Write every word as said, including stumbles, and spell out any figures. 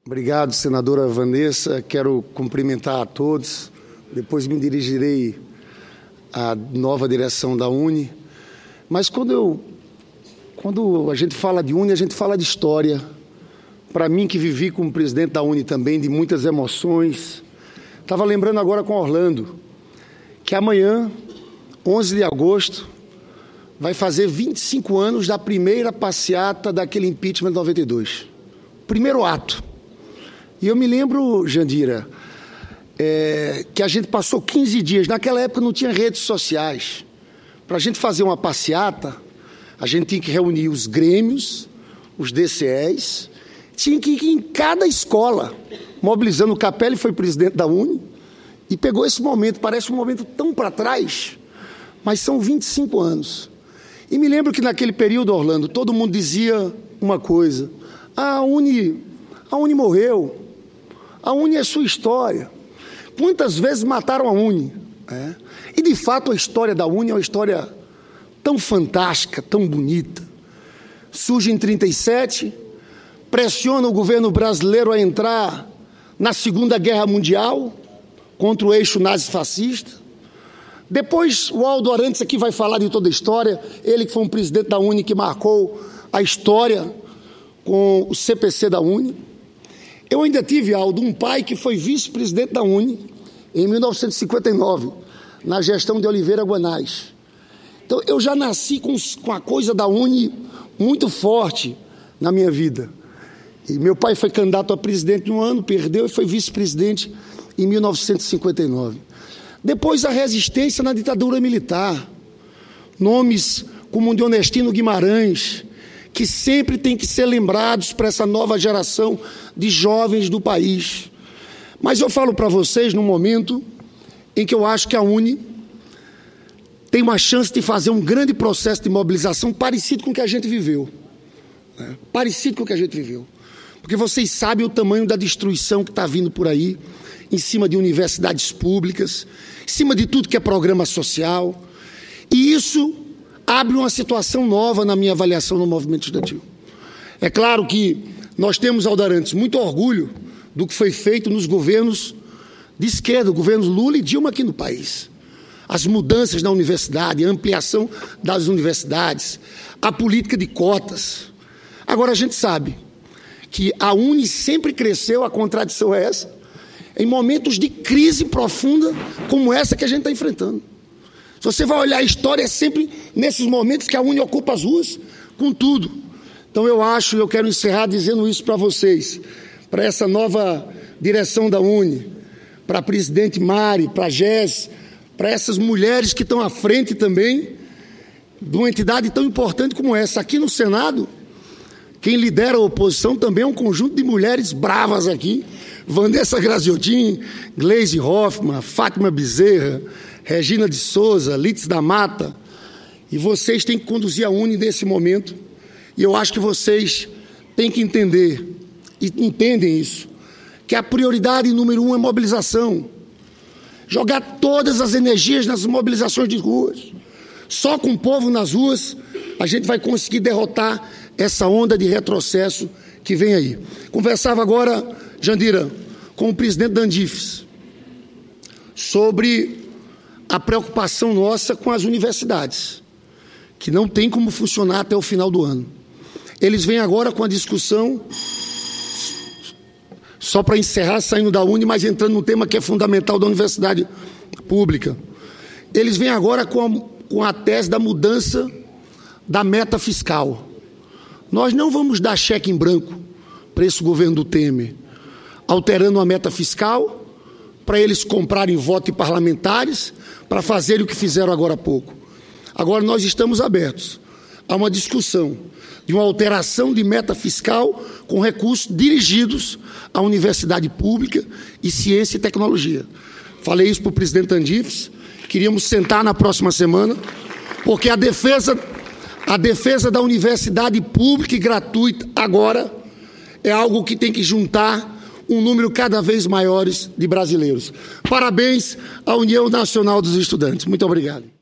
Obrigado, senadora Vanessa. Quero cumprimentar a todos. Depois me dirigirei à nova direção da UNE. Mas quando, eu, quando a gente fala de UNE, a gente fala de história. Para mim, que vivi como presidente da UNE também, de muitas emoções. Estava lembrando agora com Orlando, que amanhã, onze de agosto, vai fazer vinte e cinco anos da primeira passeata daquele impeachment de noventa e dois. Primeiro ato. E eu me lembro, Jandira, é, que a gente passou quinze dias. Naquela época não tinha redes sociais. Para a gente fazer uma passeata, a gente tinha que reunir os grêmios, os D C Es, tinha que ir em cada escola, mobilizando. O Capelli foi presidente da UNE e pegou esse momento. Parece um momento tão para trás, mas são vinte e cinco anos. E me lembro que naquele período, Orlando, todo mundo dizia uma coisa: a UNE, a UNE morreu, a UNE é sua história. Quantas vezes mataram a UNE? É. E, de fato, a história da UNE é uma história tão fantástica, tão bonita. Surge em trinta e sete, pressiona o governo brasileiro a entrar na Segunda Guerra Mundial contra o eixo nazifascista. Depois, o Aldo Arantes aqui vai falar de toda a história, ele que foi um presidente da UNE que marcou a história com o C P C da UNE. Eu ainda tive, Aldo, um pai que foi vice-presidente da UNE em mil novecentos e cinquenta e nove, na gestão de Oliveira Guanais. Então, eu já nasci com, com a coisa da UNE muito forte na minha vida. E meu pai foi candidato a presidente no ano, perdeu e foi vice-presidente em mil novecentos e cinquenta e nove. Depois, a resistência na ditadura militar. Nomes como o Deonestino Guimarães, que sempre tem que ser lembrados para essa nova geração de jovens do país. Mas eu falo para vocês num momento em que eu acho que a UNE tem uma chance de fazer um grande processo de mobilização parecido com o que a gente viveu. Né? Parecido com o que a gente viveu. Porque vocês sabem o tamanho da destruição que está vindo por aí, em cima de universidades públicas, em cima de tudo que é programa social. E isso abre uma situação nova na minha avaliação no movimento estudantil. É claro que nós temos, Aldo Arantes, muito orgulho do que foi feito nos governos de esquerda, governos Lula e Dilma aqui no país. As mudanças na universidade, a ampliação das universidades, a política de cotas. Agora, a gente sabe que a UNE sempre cresceu, a contradição é essa, em momentos de crise profunda como essa que a gente está enfrentando. Se você vai olhar a história, é sempre nesses momentos que a UNE ocupa as ruas com tudo. Então eu acho, eu quero encerrar dizendo isso para vocês, para essa nova direção da UNE, para a presidente Mari, para a Gés, para essas mulheres que estão à frente também de uma entidade tão importante como essa. Aqui no Senado, quem lidera a oposição também é um conjunto de mulheres bravas aqui, Vanessa Graziotin, Gleisi Hoffmann, Fátima Bezerra, Regina de Souza, Litz da Mata, e vocês têm que conduzir a UNE nesse momento, e eu acho que vocês têm que entender, e entendem isso, que a prioridade número um é mobilização, jogar todas as energias nas mobilizações de ruas. Só com o povo nas ruas a gente vai conseguir derrotar essa onda de retrocesso que vem aí. Conversava agora, Jandira, com o presidente da Andifes, sobre a preocupação nossa com as universidades, que não tem como funcionar até o final do ano. Eles vêm agora com a discussão, só para encerrar, saindo da UNE, mas entrando num tema que é fundamental da universidade pública. Eles vêm agora com a, com a tese da mudança da meta fiscal. Nós não vamos dar cheque em branco para esse governo do Temer, alterando a meta fiscal para eles comprarem votos parlamentares, para fazerem o que fizeram agora há pouco. Agora nós estamos abertos a uma discussão de uma alteração de meta fiscal com recursos dirigidos à universidade pública e ciência e tecnologia. Falei isso para o presidente Andifes, queríamos sentar na próxima semana, porque a defesa, a defesa da universidade pública e gratuita agora é algo que tem que juntar um número cada vez maior de brasileiros. Parabéns à União Nacional dos Estudantes. Muito obrigado.